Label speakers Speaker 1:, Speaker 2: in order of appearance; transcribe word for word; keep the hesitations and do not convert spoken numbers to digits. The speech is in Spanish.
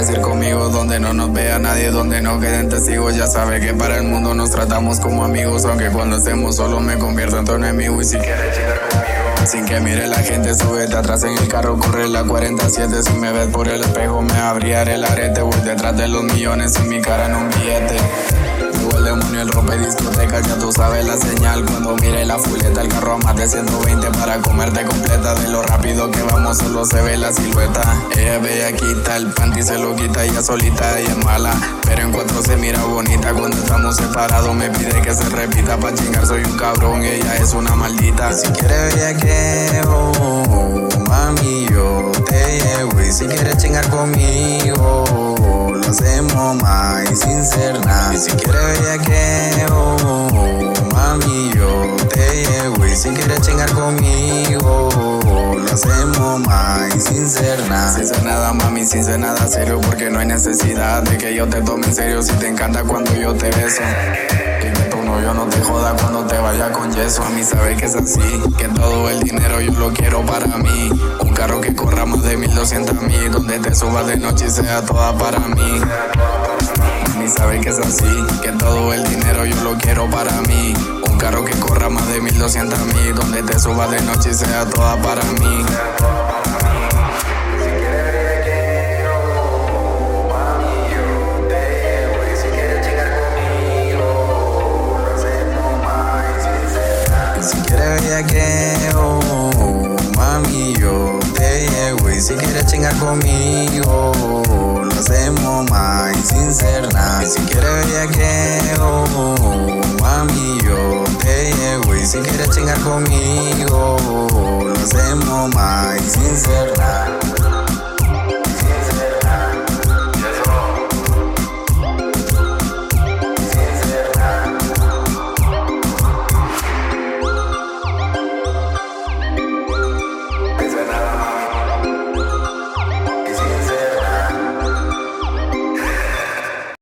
Speaker 1: quieres ir conmigo donde no nos vea nadie, donde no queden testigos? Ya sabes que para el mundo nos tratamos como amigos, aunque cuando estemos solos me convierto en tu enemigo. Y si quieres chingar conmigo, sin que mire la gente, súbete atrás en el carro, corre la cuarenta y siete. Si me ves por el espejo me abriré el arete, voy detrás de los millones y mi cara en un billete. Luego el demonio, el rompe discotecas, ya tú sabes la señal. Cuando mire la fuleta, el carro a más de ciento veinte para comerte completa. De lo rápido que vamos solo se ve la silueta. Ella bella quita, el panty se lo quita, ella solita, ella es mala, pero en cuatro se mira bonita. Cuando estamos separados me pide que se repita, pa' chingar soy un cabrón, ella es una maldita. Si quieres bellaqueo, mami, yo te llevo. Y si quieres chingar conmigo, lo hacemos más y sin ser nada. Y si quieres bellaqueo, mami, yo te llevo. Y si quieres chingar conmigo, lo hacemos más y sin ser nada. Sin ser nada, mami, sin ser nada serio, porque no hay necesidad de que yo te tome en serio. Si te encanta cuando yo te beso, y que tu novio no te joda cuando te vaya con yeso. A mí sabes que es así, que todo el dinero yo lo quiero para mí. Un carro que corra más de mil doscientas mil, donde te subas de noche y sea toda para mí. A mí sabes que es así, que todo el dinero yo lo quiero para mí. Un carro que corra más de mil doscientas mil, donde te subas de noche y sea toda para mí. Si quieres bellaqueo, mami, yo te llevo. Y si quieres chingar conmigo, lo hacemos más y sin ser nada. Y si quieres bellaqueo, mami, yo te llevo. Y si quieres chingar conmigo, lo hacemos más y sin ser nada.